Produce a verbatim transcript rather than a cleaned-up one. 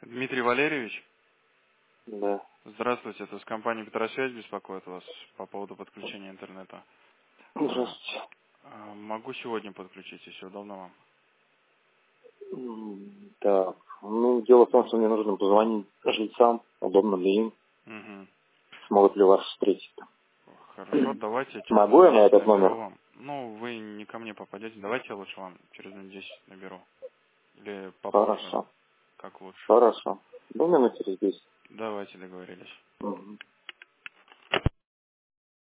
Дмитрий Валерьевич, Да. здравствуйте, это с компании Петросвязь беспокоит вас по поводу подключения интернета. Здравствуйте. А, могу сегодня подключить, если удобно вам. М, Так, ну, дело в том, что мне нужно позвонить жильцам, удобно ли им, Угу. смогут ли вас встретить. Хорошо, давайте через Могу минут я на десять этот наберу номер? вам. Ну, вы не ко мне попадете, давайте я лучше вам через минут десять наберу. Или попозже, Хорошо, как лучше. хорошо. Ну, минут через десять. Давайте договорились. Мгм.